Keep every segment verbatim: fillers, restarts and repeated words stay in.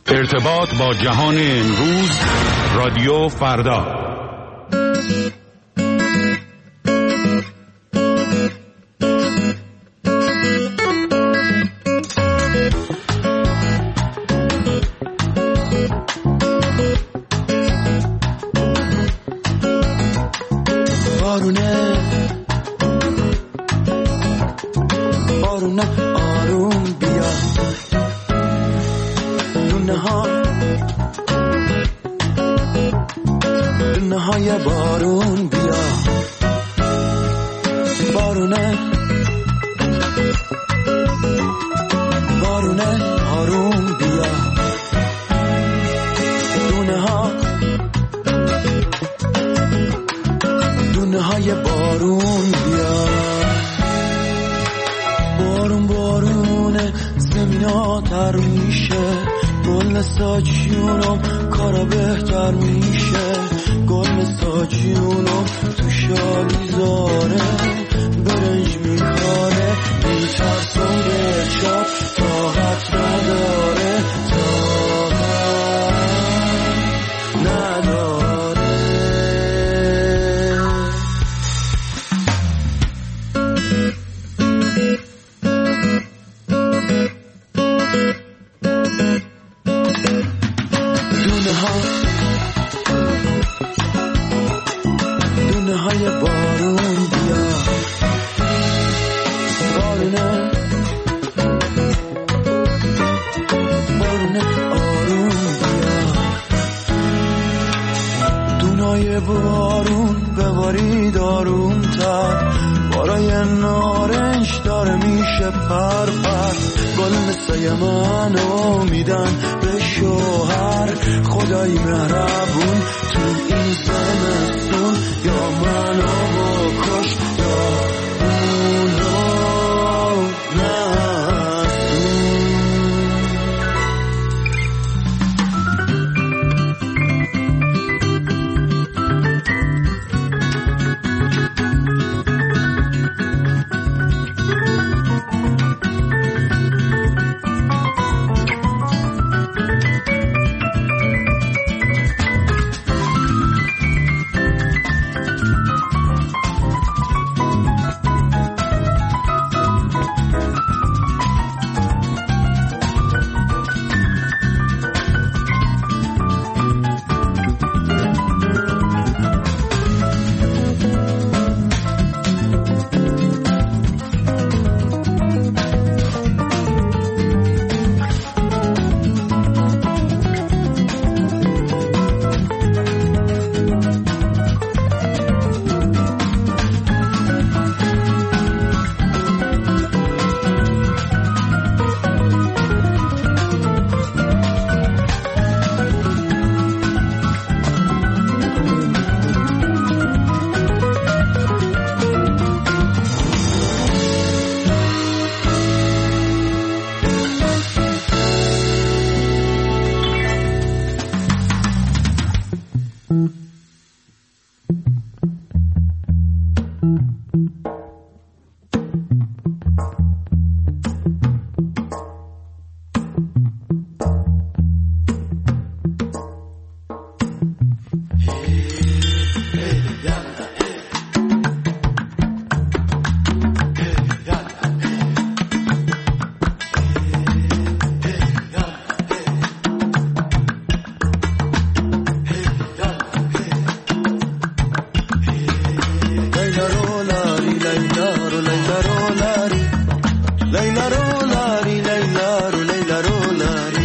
ارتباط با جهان امروز، رادیو فردا. بارونه بارونه آروم بیا، دونه ها دونه های بارون بیا، بارونه بارونه آروم بیا، دونه ها دونه های بارون بیا. بارون بارونه زمینا تر میشه، گل ساجیونم کارا بهتر میشه، گل ساجیونم تو شالیزاره برنج میخواره، میترسم به چاپ طاقت نداره، طاقت نداره. دونه های بارون بیا، بارونه بارونه آروم بیا، دونای بارون ببارید آروم تر، بارای نارنج داره میشه پر پر، گل مثل منو میدن به شوهر، خدای مهربون تو این زمستون، یا منو بکش یا اونو Leila ro lari, Leila ro lari,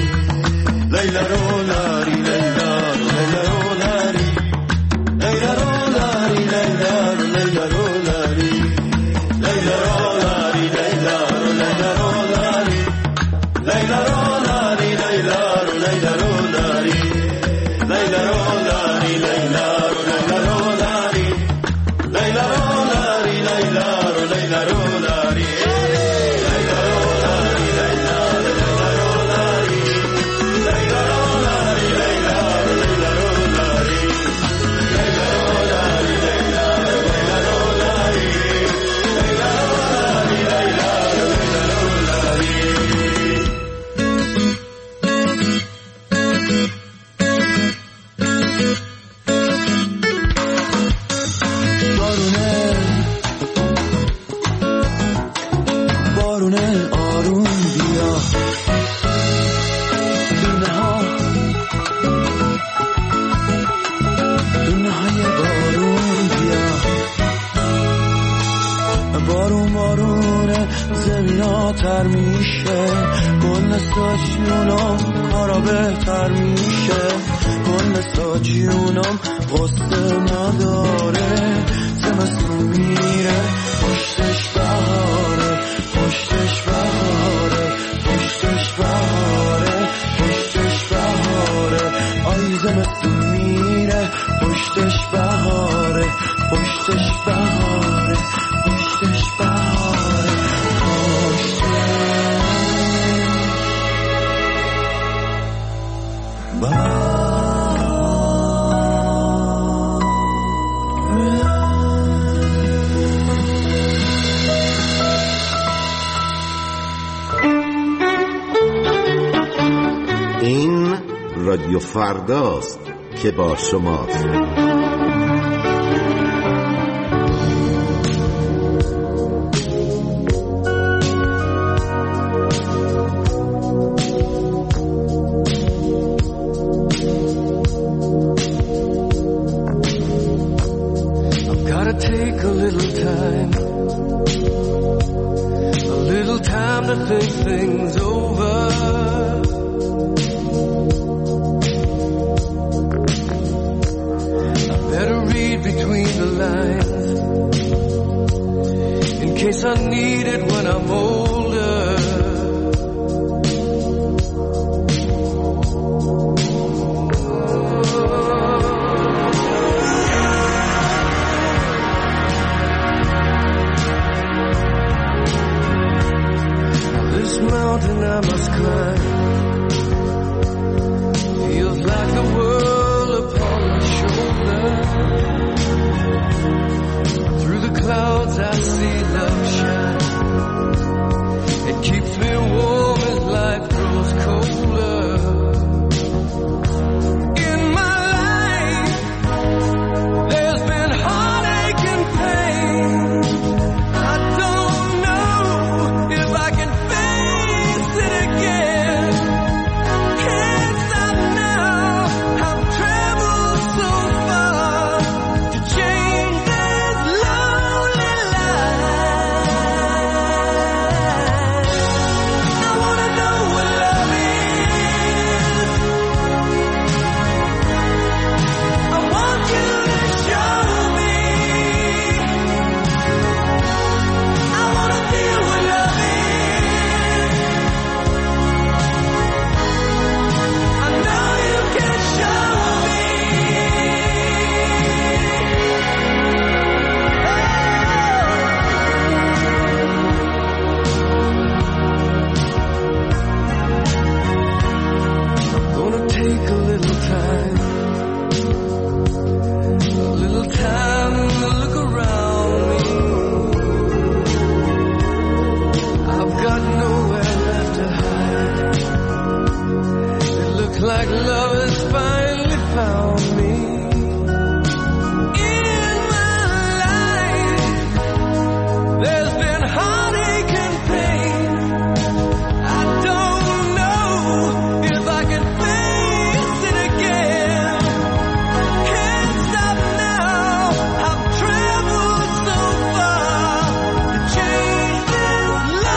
بهتر میشه، گل ساجیونم کارا بهتر میشه، گل ساجیونم قصه نداره، زمستون میره پشتش بهاره، پشتش بهاره، پشتش بهاره، پشتش بهاره، آی زمستون میره پشتش بهاره، پشتش بهاره، پشتش بهاره، پشتش بهاره. این رادیو فرداست که با شماست.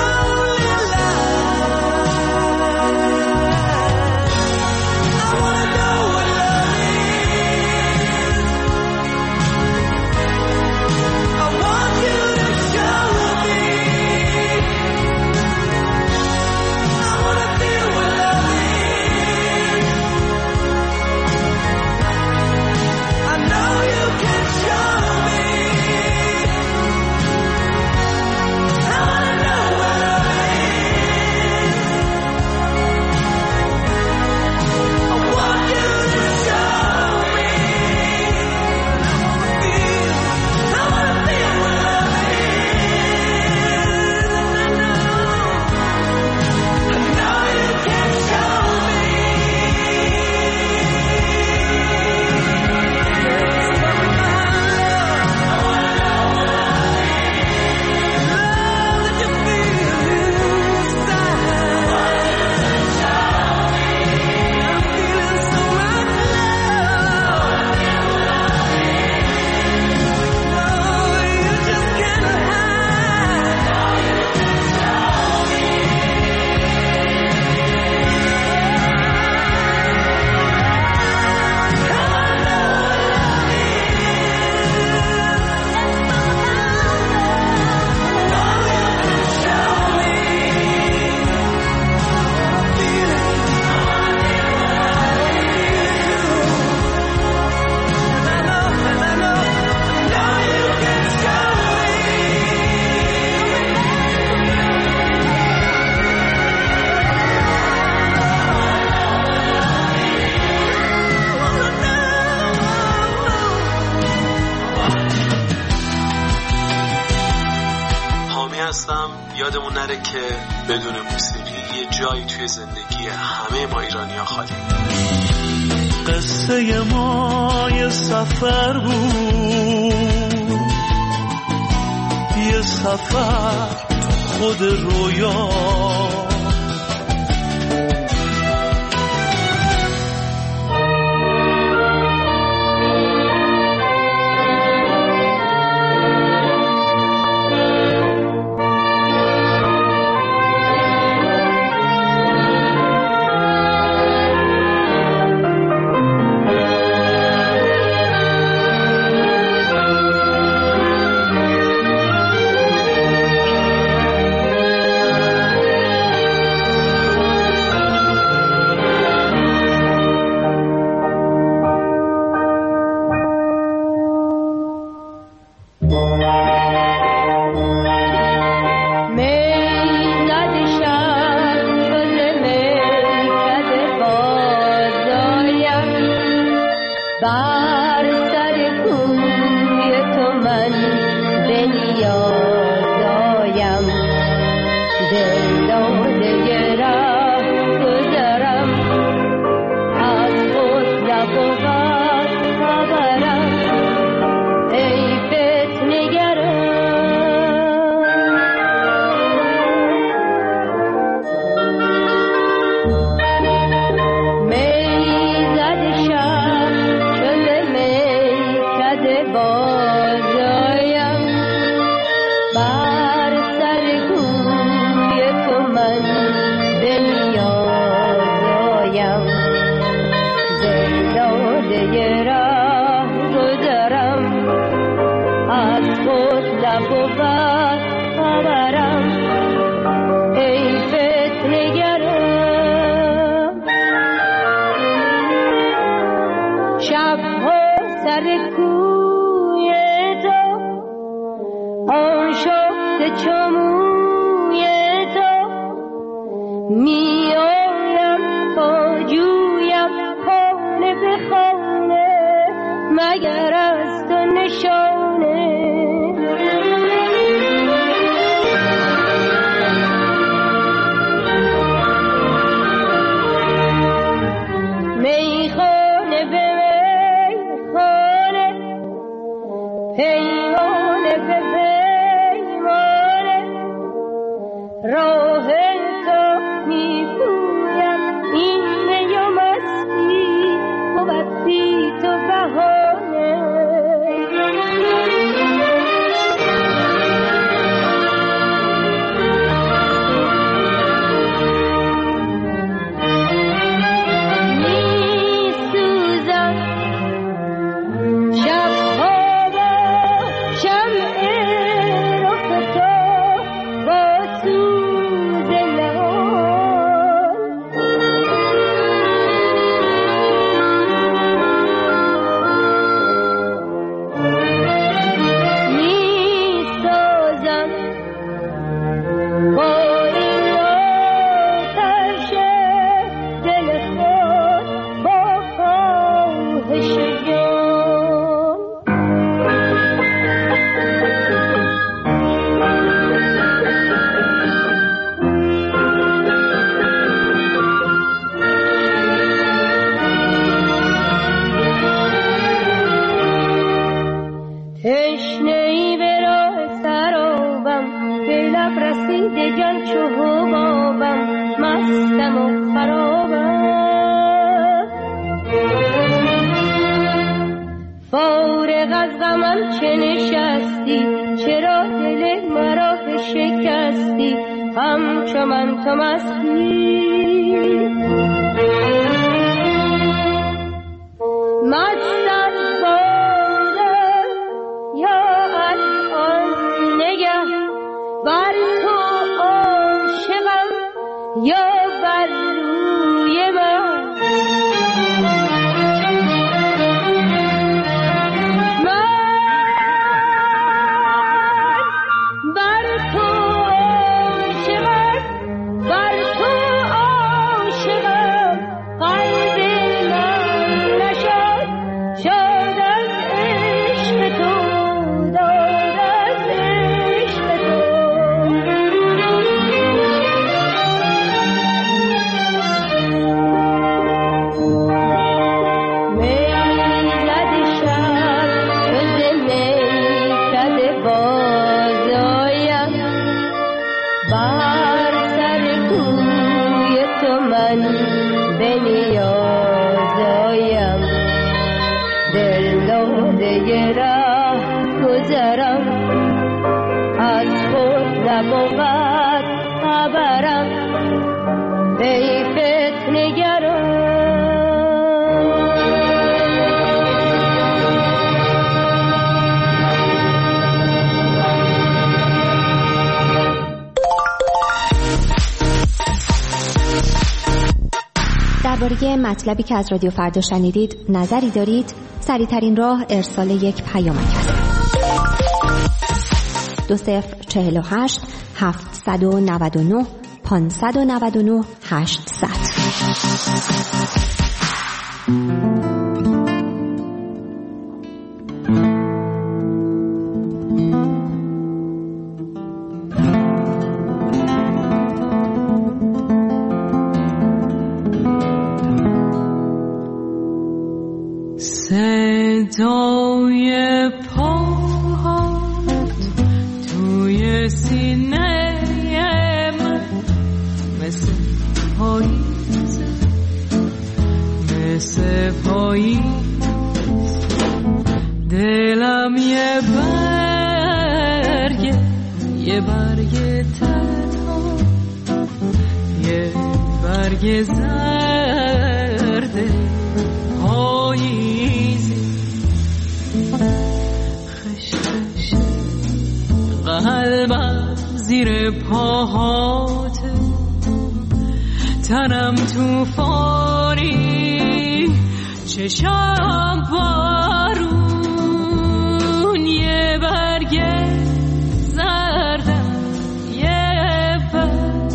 I wanna نره که بدون موسیقی یه جایی توی زندگی همه ما ایرانی‌ها خالی. قصه ما یه سفر بود، یه سفر خود رویا، به نیازایم دل داده راه گذرم از خود نبود خبرم ای فتنه‌گران. درباره مطلبی که از رادیو فردا شنیدید نظری دارید؟ سریع‌ترین راه ارسال یک پیامک است. دو صفر چهل و هشت هفتصد و نود و نه پانصد و نود و نه هشتصد. صدای پاهات توی سینه من مثل پاییز، مثل پاییز. دلم یه برگ، یه برگ تنها، یه برگ زرد پاییزی. خش خش قلبم زیر پاهاته، تنم توفانی، چشام بارون. یه برگ زردم، یه برگ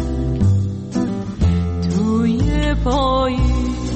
توی پاییز.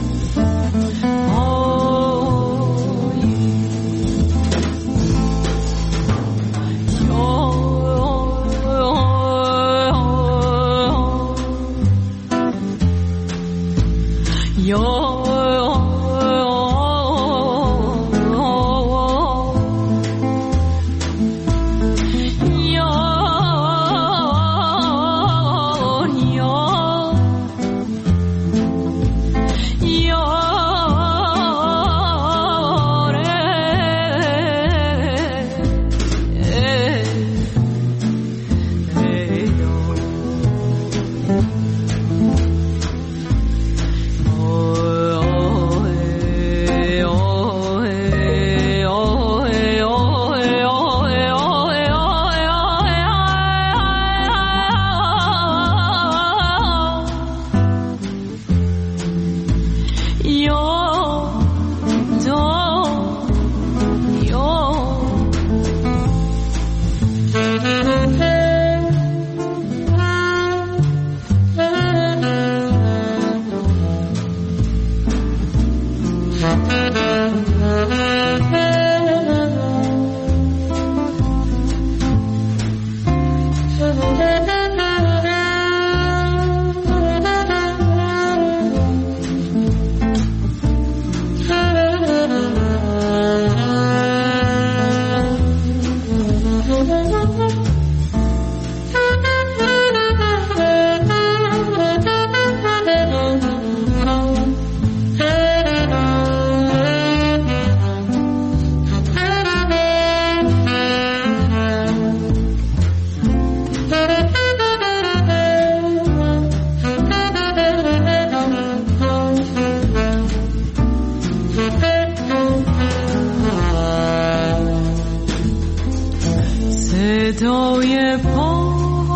صدای پا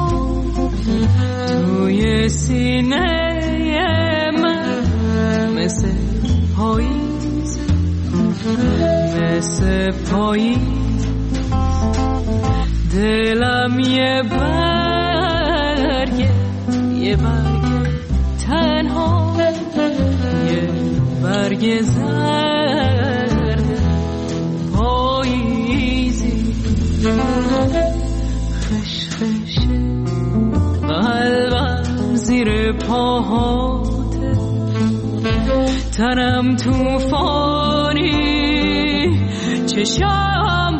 توی سینه من مثل پاییز، مثل پاییز. دلم یه برگ، یه برگ تنها، یه برگ زرد پاییزی. خش خش قلبم زیر پاهاته، تنم توفانی، چشام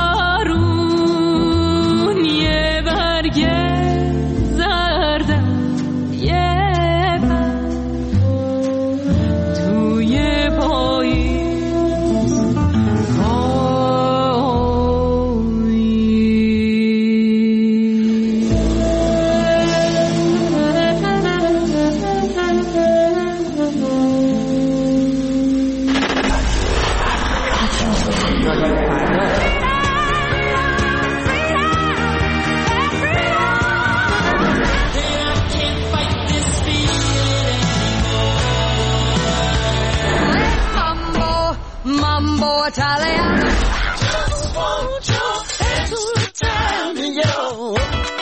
بارون. یه برگ زردم، یه برگ Italiano. Just want your hands to tell me your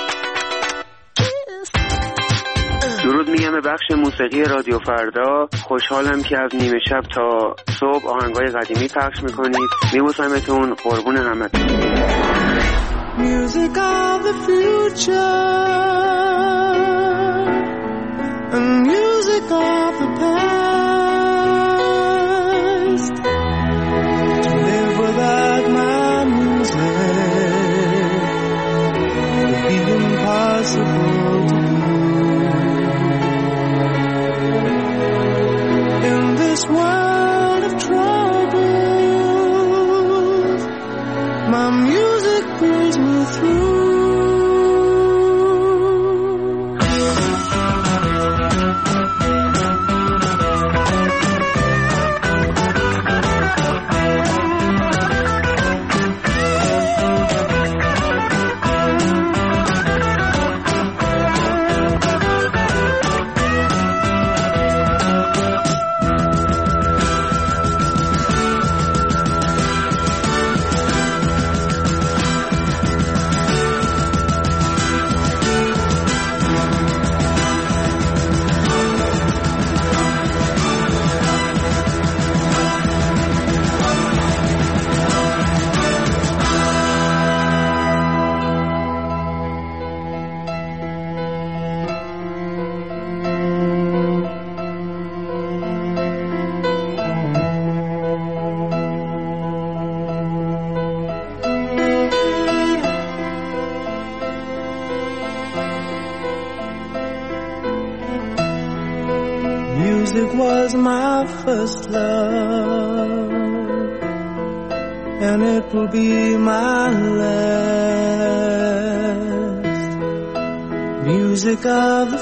درود میگم به بخش موسیقی رادیو فردا. خوشحالم که از نیمه شب تا صبح آهنگای قدیمی پخش میکنید. میبوسمتون، قربون همتون. Music of the future and music of the past. To live without my music would be impossible to do. In this world of troubles, my music pulls me through. Music was my first love, and it will be my last. Music of the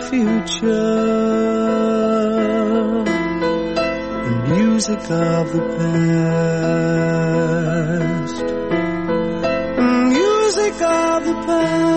future, and music of the past, and music of the past.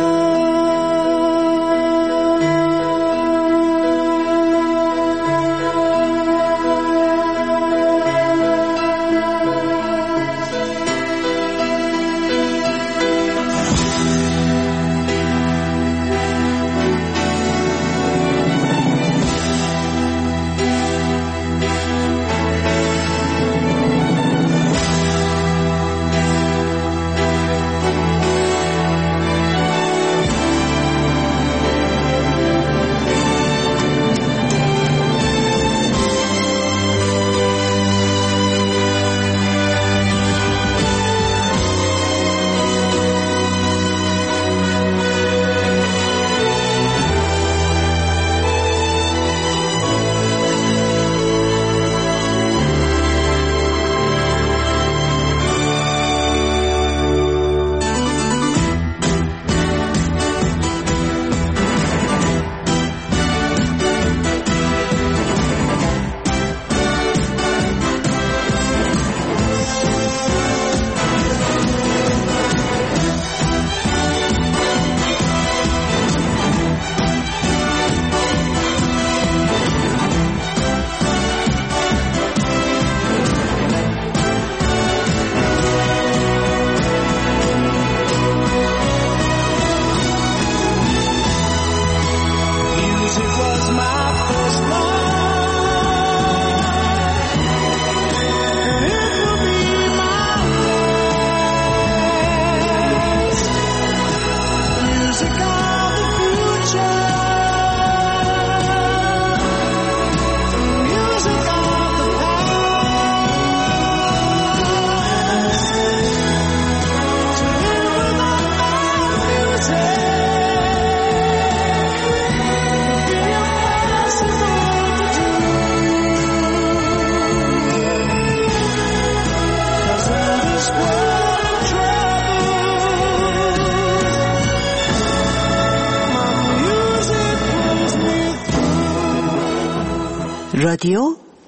رادیو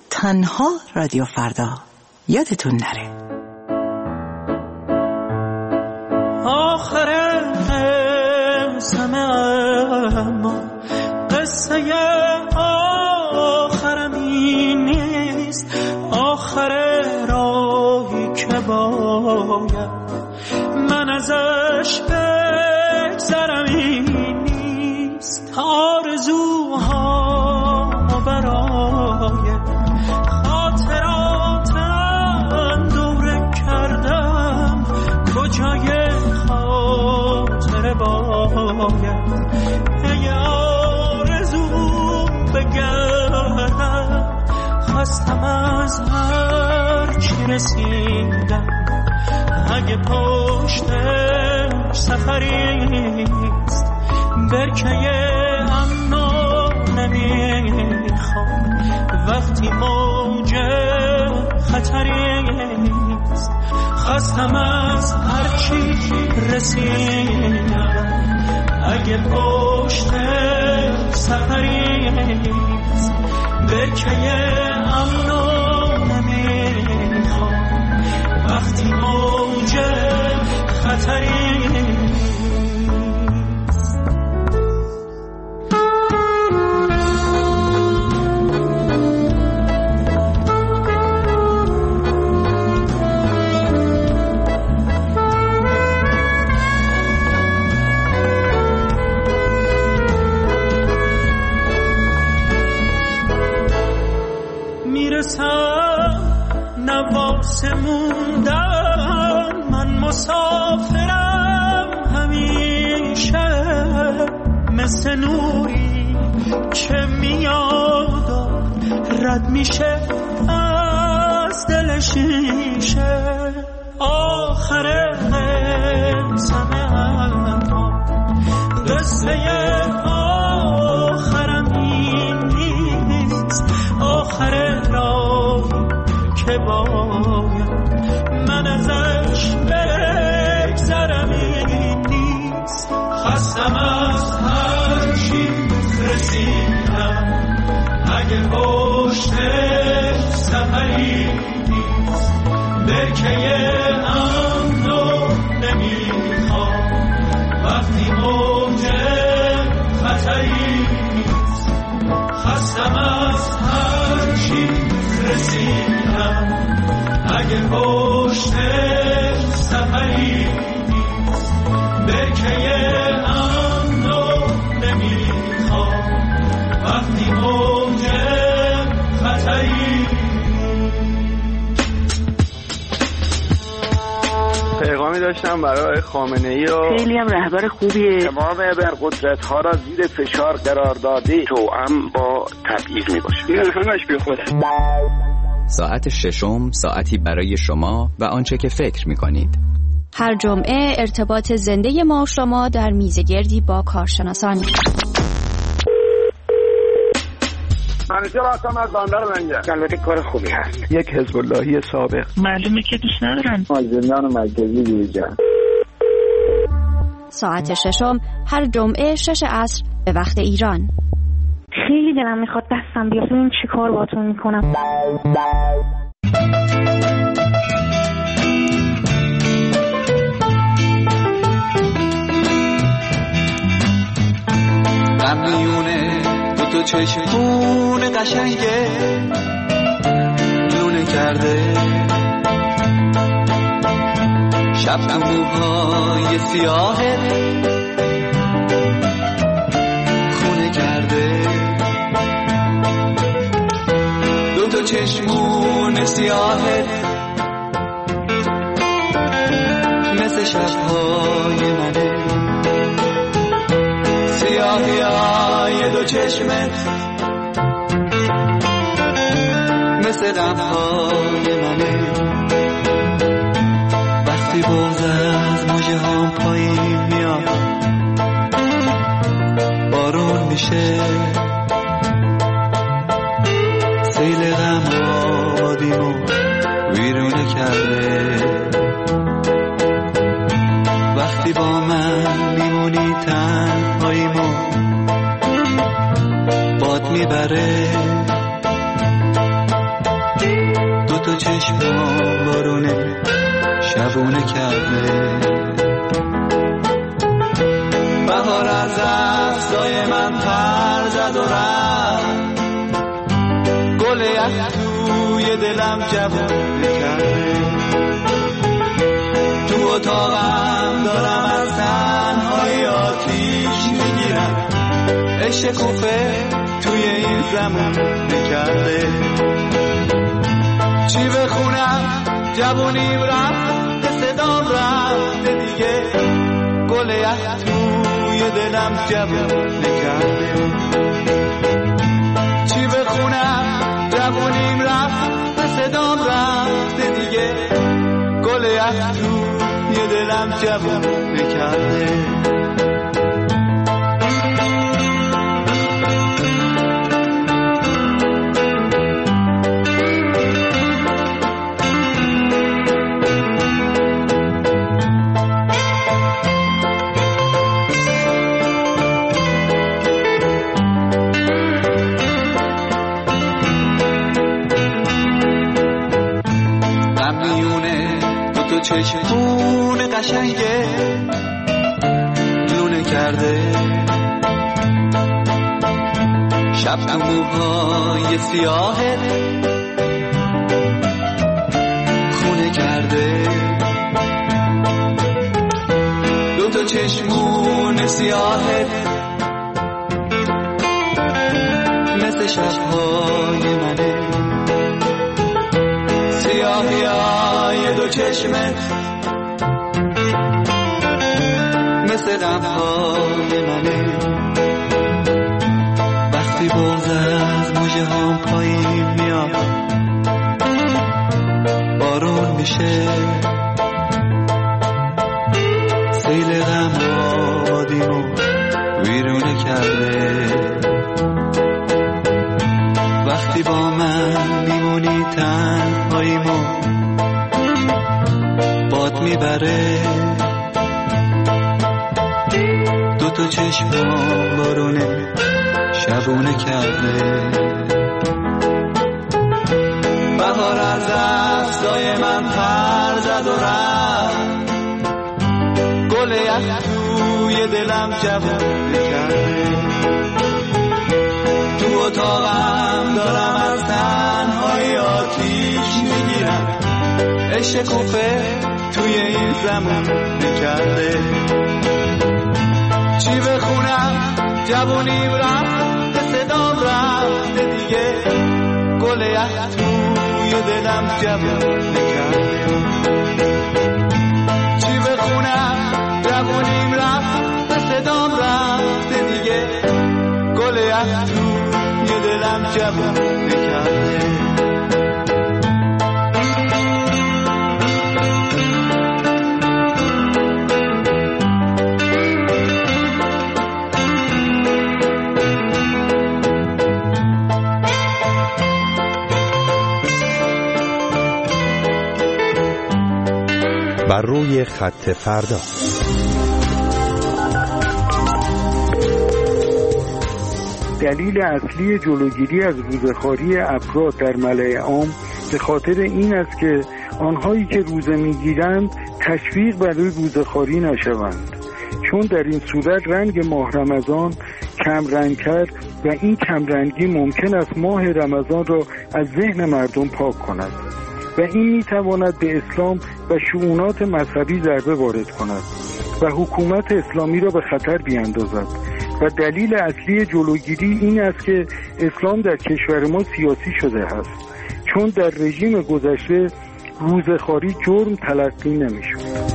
تنها رادیو فردا، یادتون نره. آخر همه اما قصه آخرم این نیست. آخر راهی که با باید من ازش بگذرم، این نیست آرزوها برای خاطراتم دوره کردم، کجای خاطر باید ای آرزو بگردم، خواستم از هر چی رسیدم، اگه پشتش سفریست برکه امنو نمیخوام، وقتی موج خطریست خواستم از هر چی رسیدم، اگه پشتش سفریست برکه امنو نمیخوام، وقتی موج خطریست. نواسه موندن من مسافرم همیشه، مثل نوری که میاد رد میشه از دل شیشه، آخر قصه اما قصه آخرم این نیست، آخر راه که باید من ازش بگذرم، این نیست خواستم از هر چی رسیدم، اگه پشتش سفری نیست برکه امنو نمیخوام، وقتی موج خطری نیست خواستم از هر چی رسیدم، اگه پشتش سفری نیست برکه امنو نمیخوام، وقتی موج خطری. پیغامی داشتم برای خامنه‌ای و خیلی هم رهبر خوبیه، تمام ابرقدرت ها را زیر فشار قرار داده، توأم با تبعیض میباشه، این همش بی خوده. ساعت ششم ساعتی برای شما و آنچه که فکر می‌کنید. هر جمعه ارتباط زنده ما و شما در میزگردی با کارشناسان. منیجر هستم از بندر منگه. البته کار خوبی هست. یک حزب اللهی سابق. معلومه که دوست ندارن. از زندان مرکزی بیرون. ساعت ششم هر جمعه شش عصر به وقت ایران. خیلی دلم میخواد دستم بیاد، این چی کار باتون میکنم. غمیونه دو تو چشمون قشنگه لونه کرده، شب تو موهای سیاهت خونه کرده، دو تو چشمون سیاهت مثل شبهای منه، سیاهی های دو چشمت مثل غمهای منه، وقتی بغض از موجه هم پایین میاد بارون میشه، سیل غم آبادیمو ویرونه کرده، وقتی با من میمونی تنهاییمو باد میبره، دو تا چشمم بارونه شبونه کرده، بهار از افزای من پر زد و رفت، گل یخ توی دلم جوونه کرده، اتاقم دارم از تنهای آتیش میگیرم، عشق کوفه توی این زمان نکرده. چی بخونم جوونیم رفت، به صدام رفته دیگه، گل یخ توی دلم جوون نکرده. چی بخونم جوونیم رفت، به صدام رفته دیگه، گل یخ توی دلم جوون نکرده. چشمون قشنگه لونه کرده، شب تو موهای سیاهه خونه کرده. دو تا چشمون سیاهه مثل شبهای منه، سیاهی های دو چشمت مثل غمهای منه. وقتی بغض از موجه هم پایین میاد، بارون میشه، سیل غم آدیمو ویرونه کرده. وقتی با من میمونی تنهاییمو باد میبره، دو تا چشمام بارونه شبونه کرده. بهار از دستای من پر زد و رفت، گل یخ توی دلم جوونه کرده. تو اتاقم دارم از تنهای آتیش میگیرم، عشق کوفه توی این زمان نکرده. چی بخونم جوونیم رفت، به صدام رفته دیگه، گل یخ توی دلم جوون نکرده. چی بخونم جوونیم رفت، به صدام رفته دیگه، گل یخ توی دلم جوون نکرده. بر روی خط فردا. دلیل اصلی جلوگیری از روزخواری افراد در ملأ عام به خاطر این است که آنهایی که روزه میگیرند تشویق برای روزخواری نشوند، چون در این صورت رنگ ماه رمضان کم رنگ‌تر و این کمرنگی ممکن است ماه رمضان را از ذهن مردم پاک کند و این میتواند به اسلام و شؤونات مذهبی ضربه وارد کند و حکومت اسلامی را به خطر بیاندازد. و دلیل اصلی جلوگیری این است که اسلام در کشور ما سیاسی شده است، چون در رژیم گذشته روزخواری جرم تلقی نمی‌شد.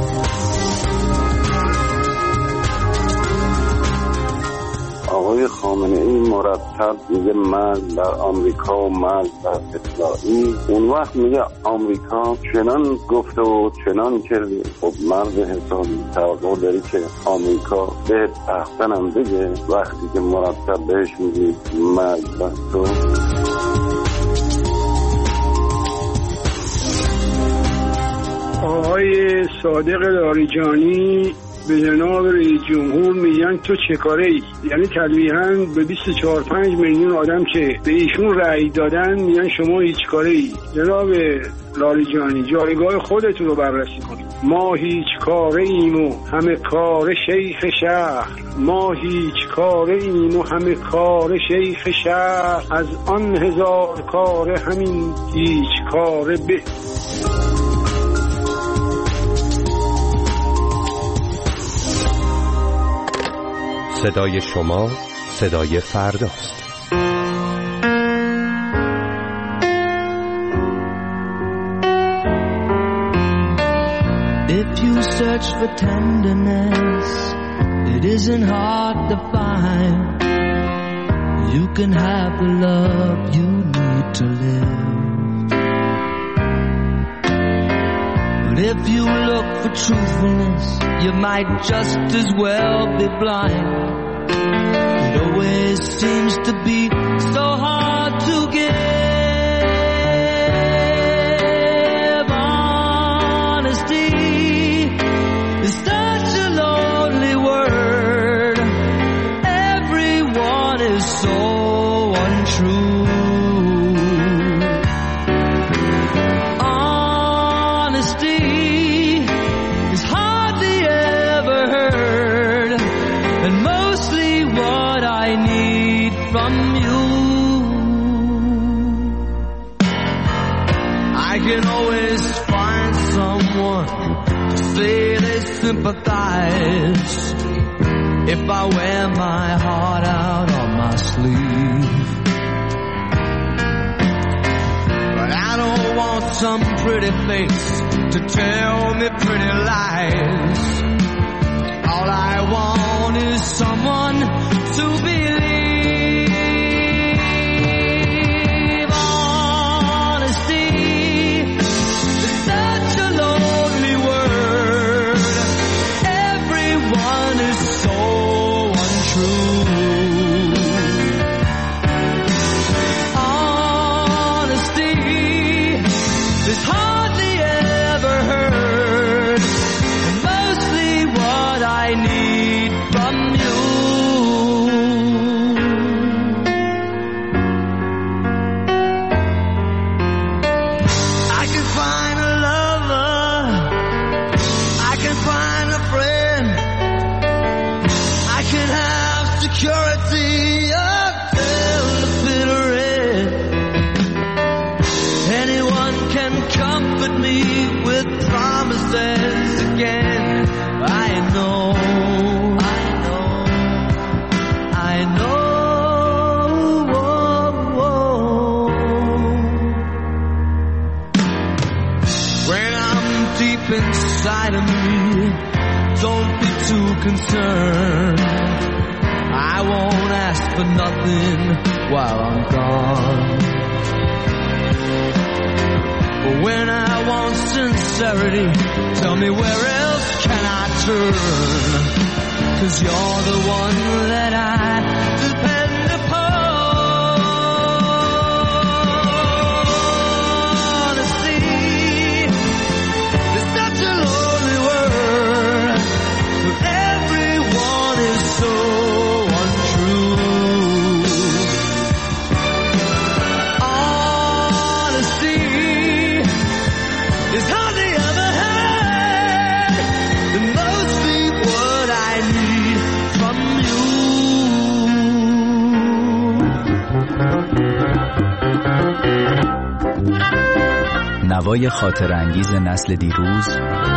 آقای خامنه‌ای مرتب میگه مرگ بر آمریکا و مرگ بر اسرائیل، اون وقت میگه آمریکا چنان گفته و چنان کرده. خب مرد حسابی توقع داری که آمریکا بهت احسنم بگه وقتی که مرتب بهش میگی مرگ بر تو؟ آقای صادق لاریجانی به جناب رئیس جمهور میگن تو چه کاره ای؟ یعنی تلویحاً به بیست و چهار پنج میلیون آدم که به ایشون رأی دادن میگن شما هیچ کاره ای. جناب لاریجانی جایگاه خودتون رو بررسی کنید. ما هیچ کاره ایم و همه کار شیخ شهر، ما هیچ کاره ایم و همه کار شیخ شهر، از آن هزار کاره همین هیچ کاره به. صدای شما صدای فرداست. If you search for tenderness, it isn't hard to find. You can have the love you need to live. But if you look for truthfulness, you might just as well be blind. It always seems to be so hard to give. Honesty is such a lonely word. Everyone is so untrue. Honesty is hardly ever heard, and mostly what I need from you. I can always find someone to say they sympathize if I wear my heart out on my sleeve. But I don't want some pretty face to tell me pretty lies. All I want is someone to believe. Honesty is such a lonely word. Everyone is so untrue. Honesty is hardly ever heard, and mostly what I need from you. I can find a lover, I can find a friend, I can have security until the bitter end. Anyone can comfort me with promises again. I know, I know, I know. Whoa, whoa. When I'm deep inside of me, don't be too concerned. I won't ask for nothing while I'm gone. But when I want sincerity, tell me where else can I turn? 'Cause you're the one that I depend upon. Honesty is such a lonely word, but everyone is so untrue. Honesty is hardly ever heard, and mostly what I need from you. نوای خاطرانگیز نسل دیروز،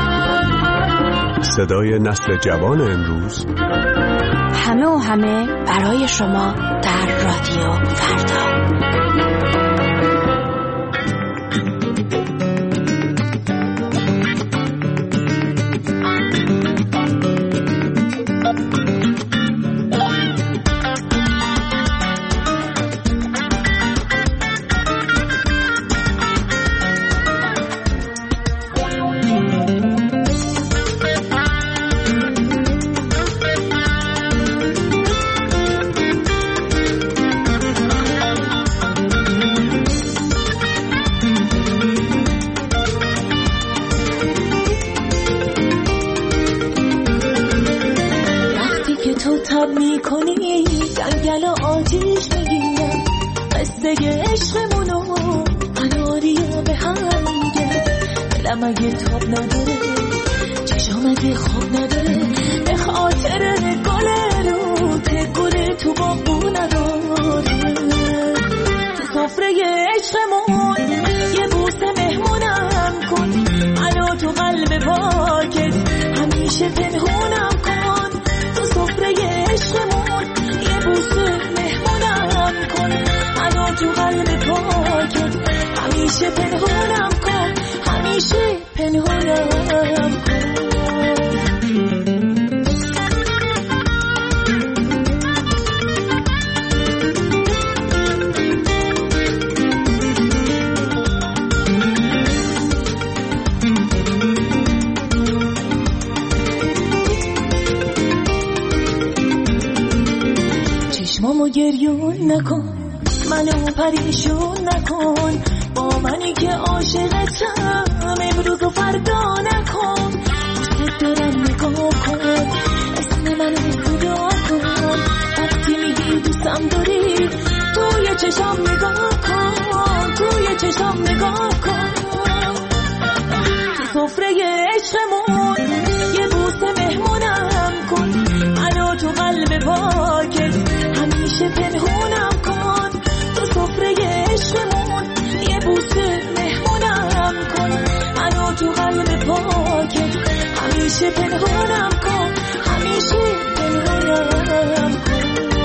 صدای نسل جوان امروز، همه و همه برای شما در رادیو فردا. تب میکنی جنگل و آتیش میگیرم، قصه عشقمونو قناریه به هم میگه. دلم اگه تاب نداره، چشم اگه خواب نداره، به خاطر گل رو گل تو باقو نداره. تو سفره عشقمون یه بوسه مهمونم کن، منو تو قلب پاکت همیشه پنهونم کن. تو سفره عشقمون همیشه پنهونم کن، همیشه پنهونم کن. چشمامو گریون نکن، منو پریشون نکن، با منی که عاشقتم امروز و فردا نکن. دوست دارم نگاه کن، اسم منو صدا کن، وقتی میگی دوستم داری توی چشام نگاه کن، توی چشام نگاه کن. تو سفره عشقمون یه بوسه مهمونم کن، منو تو قلب پاکت همیشه پنهونم کن. تو سفره عشقمون یه بوسه مهمونم کن، منو تو قلب پاکت همیشه پنهونم کن، همیشه پنهونم کن.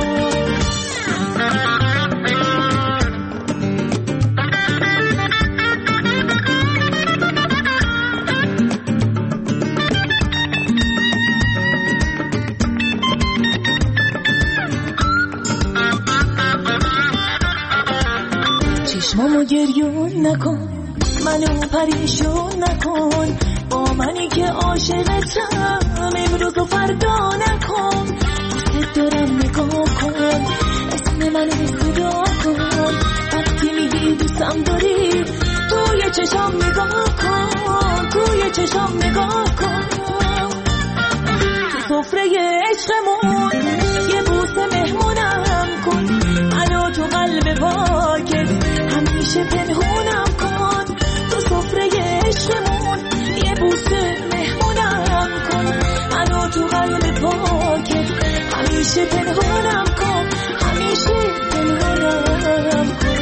چشمامو گریون نکن، منو پریشون نکن، با منی که عاشقتم امروز و فردا نکن. دوست دارم نگاه کن، اسم منو صدا کن، وقتی میگی دوستم داری توی چشام نگاه کن، توی چشام نگاه کن. تو سفره عشقمون یه بوسه مهمونم کن، منو تو قلب پاکت همیشه پنهونم کن. تو سفره عشقمون یه بوسه مهمونم کن، منو تو قلب پاکت همیشه پنهونم کن، همیشه پنهونم کن.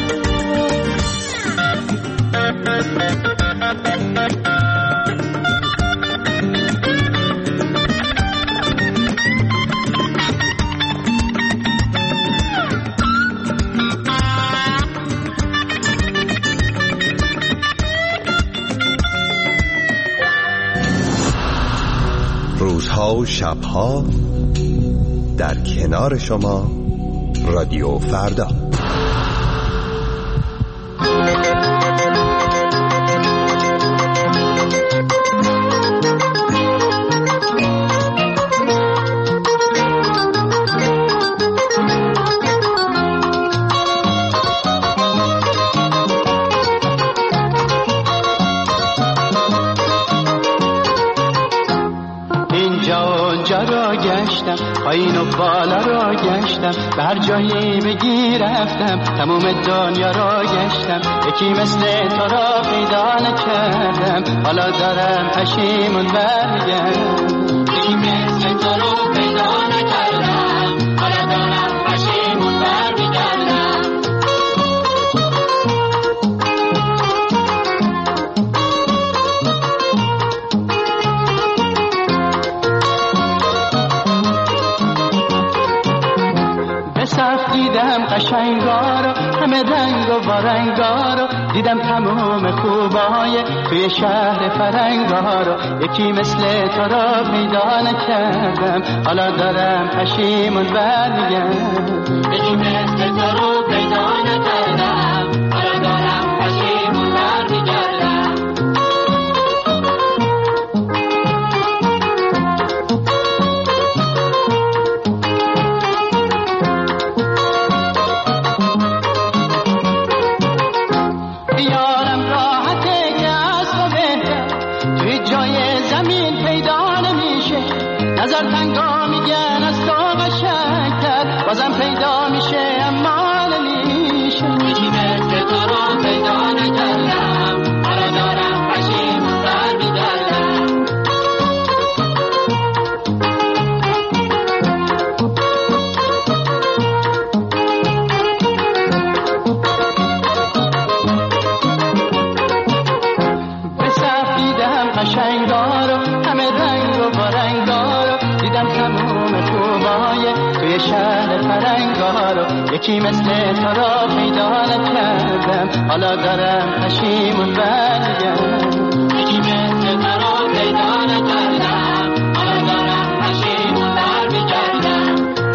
روزها و شبها در کنار شما رادیو فردا. پایین و بالا را گشتم، به هر جایی بگی رفتم، تموم دنیا را گشتم، یکی مثل تو را پیدا نکردم، حالا دارم پشیمون برمیگردم. یکی مثل تو را پیدا نکردم، حالا دارم پشیمون برمیگردم. دیدم قشنگا رو، همه رنگ و وارنگا رو، دیدم تمام خوبای توی شهر فرنگا رو، یکی مثل تو را پیدا نکردم، حالا دارم پشیمون برمیگردم. یکی مثل تو رو پیدا نکردم، حالا دارم پشیمون برمیگردم. بازم پیدا میشه اما نمیشه. توی شهر فرنگارو، یکی مثل تو را پیدا نکردم، حالا دارم پشیمون برگردم. یکی مثل تو را پیدا نکردم، حالا دارم پشیمون برگردم.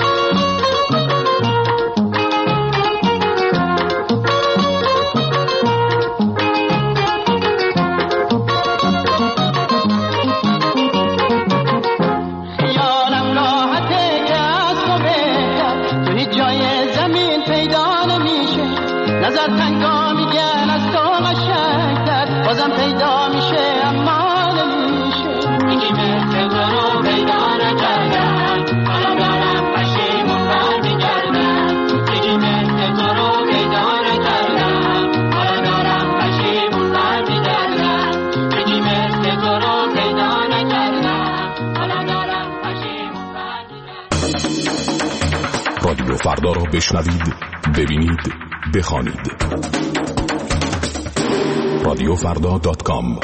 نظر تنگا میگن از تو قشنگتر، بازم پیدا میشه اما نمیشه. یکی مثل تو رو پیدا نکردم، حالا دارم پشیمون برمیگردم. یکی مثل تو رو پیدا نکردم، حالا دارم پشیمون برمیگردم. یکی مثل تو رو پیدا نکردم، حالا دارم پشیمون برمیگردم. رادیو فردا رو بشنوید، ببینید، بخوانید. رادیو فردا دات کام.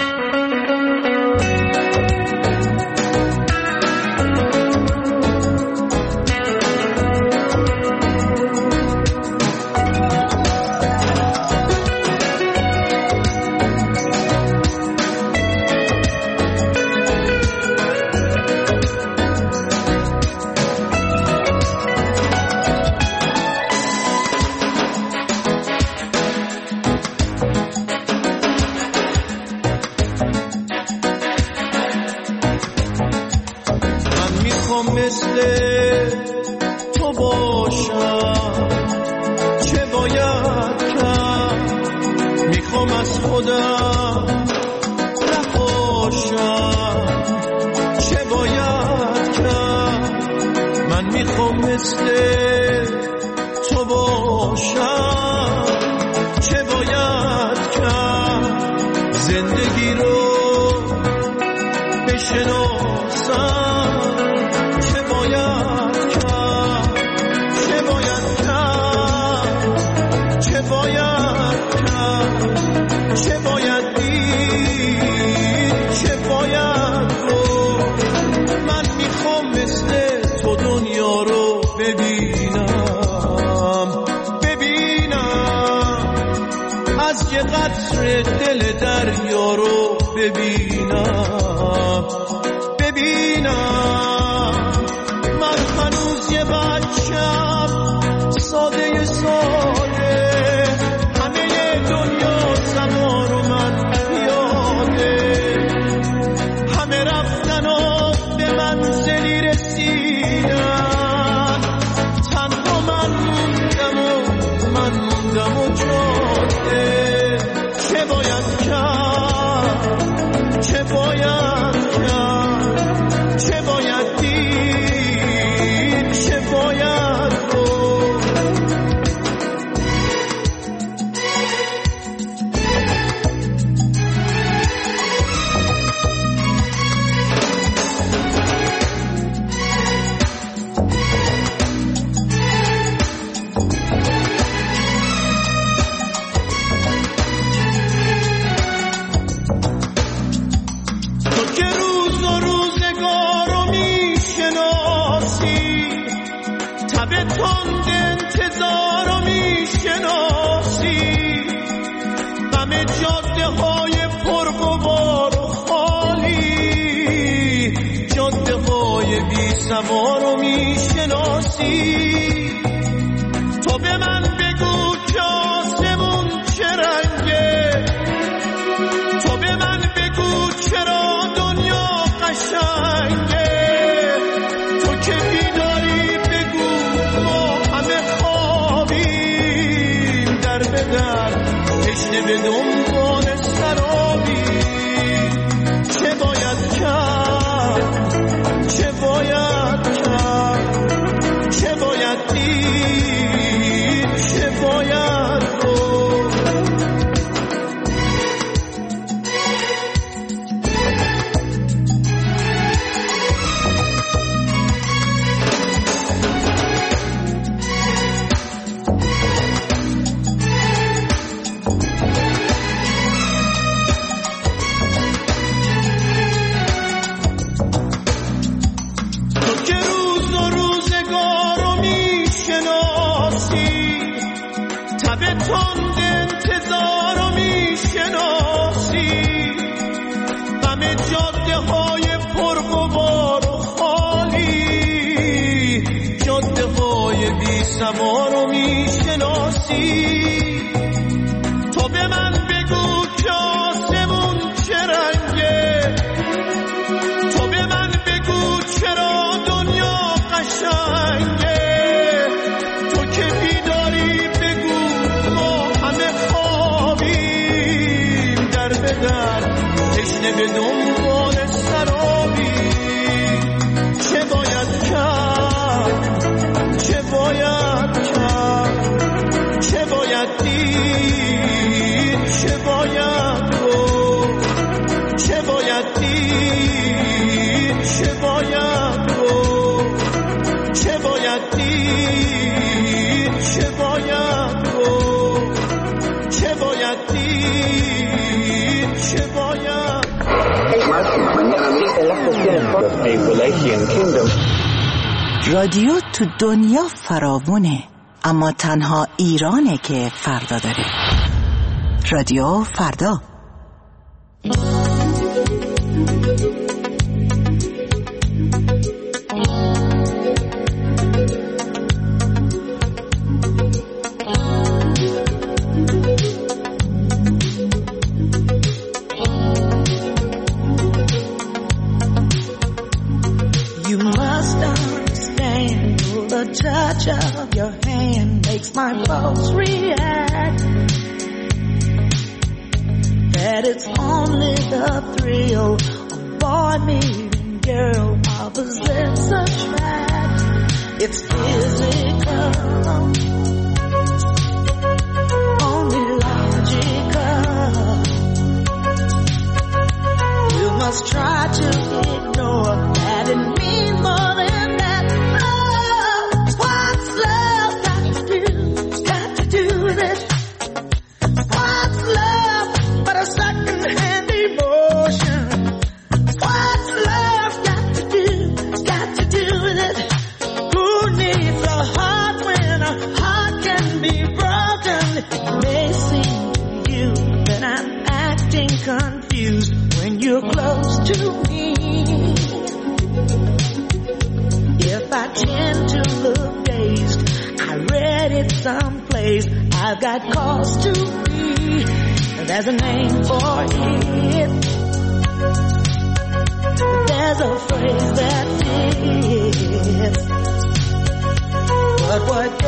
دل دریا رو ببینم ببینم من هنوز یه بچم ساده ساده همه دنیا زمان رو من یاده همه رفتن و به منزلی رسیدن تنها من موندم و من موندم و جاده چه باید کرد چه باید کرد چه باید دید چه باید گفت سوارو میشناسی تو به من بگو که آسمون چه رنگه تو به من بگو چرا دنیا قشنگه تو که بیداری بگو ما همه خوابیم در به در تشنه به دنبال سرابی چه باید کرد چه باید چه باید دید چه باید گفت گردن تشنه به دنبال سرابی. چه باید کرد چه باید کرد چه باید دید چه باید گفت چه باید دید چه باید گفت چه باید دید چه باید گفت چه باید دید چه باید. رادیو تو دنیا فراوونه، اما تنها ایرانه که فردا داره. رادیو فردا. Touch of your hand makes my pulse react. That it's only the thrill of boy meeting girl opposites attract. It's physical, only logical. You must try to ignore that it means more than that. Confused when you're close to me. If I tend to look dazed, I read it someplace. I've got cause to be. There's a name for it. There's a phrase that fits. But what